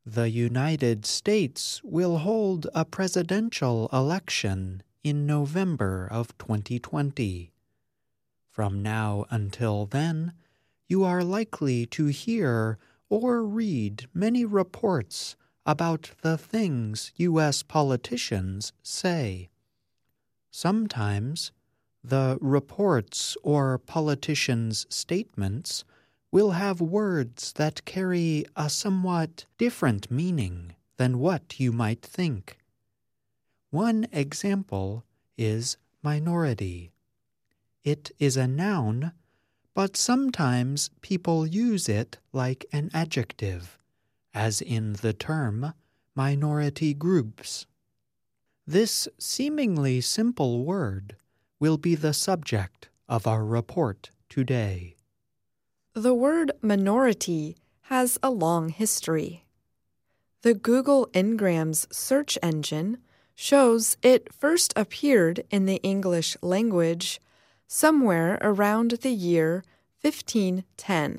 The United States will hold a presidential election in November of 2020. From now until then, you are likely to hear or read many reports about the things U.S. politicians say. Sometimes, the reports or politicians' statements will have words that carry a somewhat different meaning than what you might think. One example is minority. It is a noun, but sometimes people use it like an adjective, as in the term minority groups. This seemingly simple word will be the subject of our report today. The word minority has a long history. The Google Ngrams search engine shows it first appeared in the English language somewhere around the year 1510.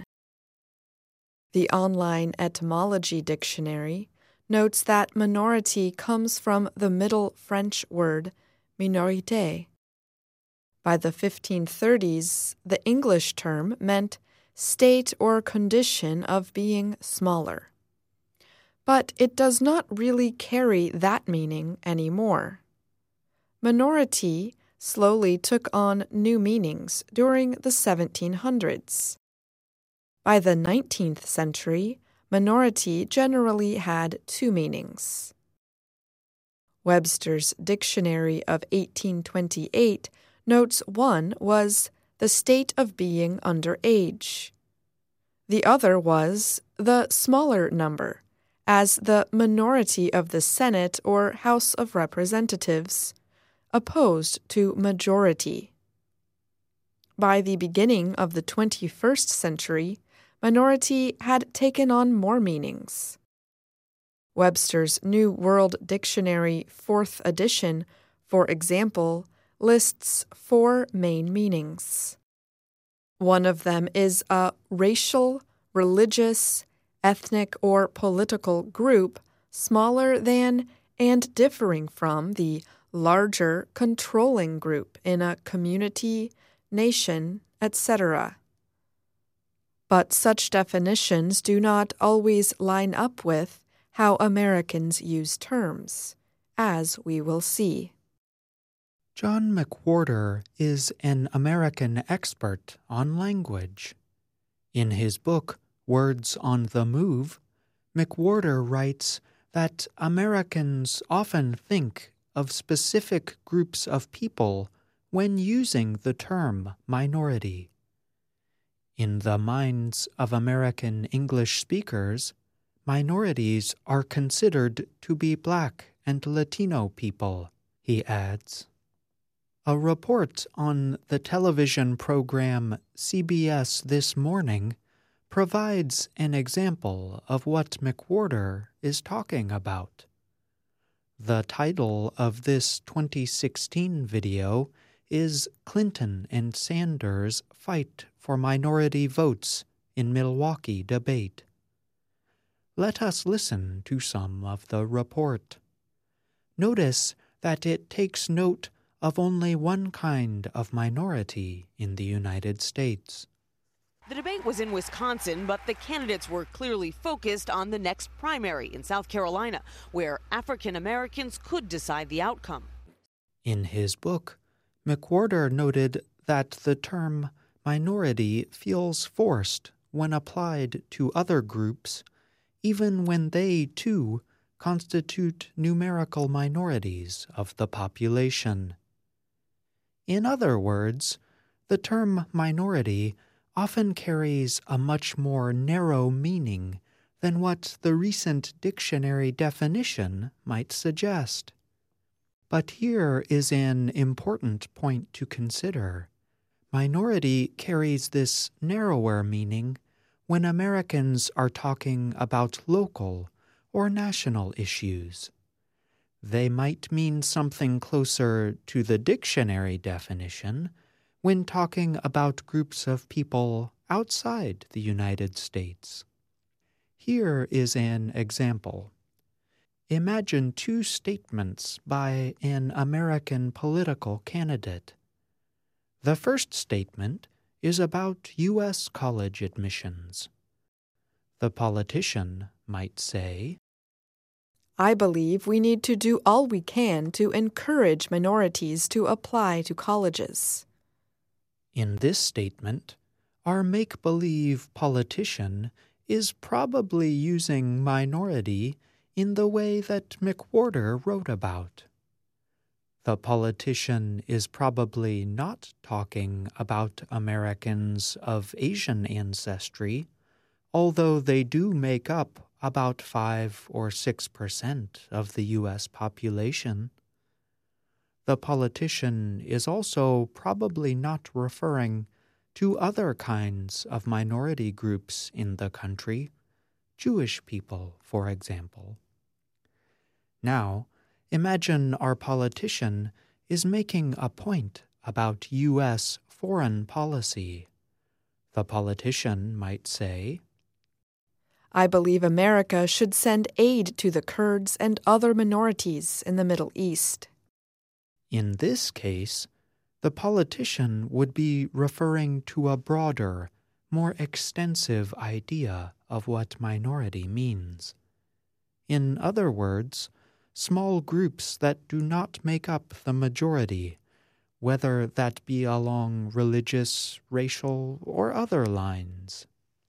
The online etymology dictionary notes that minority comes from the Middle French word minorité. By the 1530s, the English term meant state or condition of being smaller. But it does not really carry that meaning anymore. Minority slowly took on new meanings during the 1700s. By the 19th century, minority generally had two meanings. Webster's Dictionary of 1828 notes one was the state of being under age. The other was the smaller number, as the minority of the Senate or House of Representatives, opposed to majority. By the beginning of the 21st century, minority had taken on more meanings. Webster's New World Dictionary, 4th edition, for example, lists 4 main meanings. One of them is a racial, religious, ethnic, or political group smaller than and differing from the larger controlling group in a community, nation, etc. But such definitions do not always line up with how Americans use terms, as we will see. John McWhorter is an American expert on language. In his book, Words on the Move, McWhorter writes that Americans often think of specific groups of people when using the term minority. In the minds of American English speakers, minorities are considered to be Black and Latino people, he adds. A report on the television program CBS This Morning provides an example of what McWhorter is talking about. The title of this 2016 video is Clinton and Sanders Fight for Minority Votes in Milwaukee Debate. Let us listen to some of the report. Notice that it takes note of only one kind of minority in the United States. The debate was in Wisconsin, but the candidates were clearly focused on the next primary in South Carolina, where African Americans could decide the outcome. In his book, McWhorter noted that the term minority feels forced when applied to other groups, even when they, too, constitute numerical minorities of the population. In other words, the term minority often carries a much more narrow meaning than what the recent dictionary definition might suggest. But here is an important point to consider. Minority carries this narrower meaning when Americans are talking about local or national issues. They might mean something closer to the dictionary definition when talking about groups of people outside the United States. Here is an example. Imagine two statements by an American political candidate. The first statement is about U.S. college admissions. The politician might say, I believe we need to do all we can to encourage minorities to apply to colleges. In this statement, our make-believe politician is probably using minority in the way that McWhorter wrote about. The politician is probably not talking about Americans of Asian ancestry, although they do make up about 5 or 6% of the U.S. population. The politician is also probably not referring to other kinds of minority groups in the country, Jewish people, for example. Now, imagine our politician is making a point about U.S. foreign policy. The politician might say, I believe America should send aid to the Kurds and other minorities in the Middle East. In this case, the politician would be referring to a broader, more extensive idea of what minority means. In other words, small groups that do not make up the majority, whether that be along religious, racial, or other lines.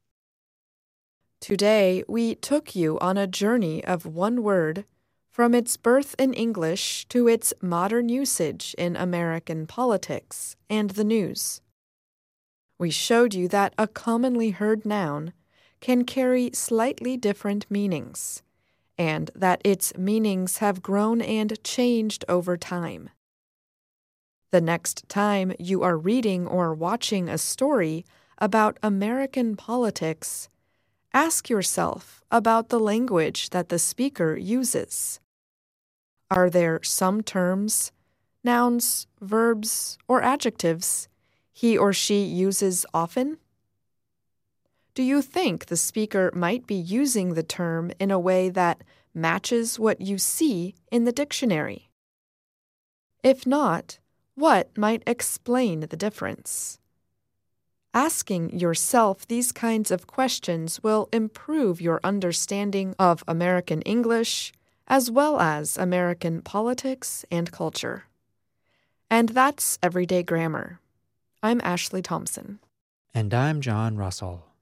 Today, we took you on a journey of one word, from its birth in English to its modern usage in American politics and the news. We showed you that a commonly heard noun can carry slightly different meanings, and that its meanings have grown and changed over time. The next time you are reading or watching a story about American politics, ask yourself about the language that the speaker uses. Are there some terms, nouns, verbs, or adjectives he or she uses often? Do you think the speaker might be using the term in a way that matches what you see in the dictionary? If not, what might explain the difference? Asking yourself these kinds of questions will improve your understanding of American English, as well as American politics and culture. And that's Everyday Grammar. I'm Ashley Thompson. And I'm John Russell.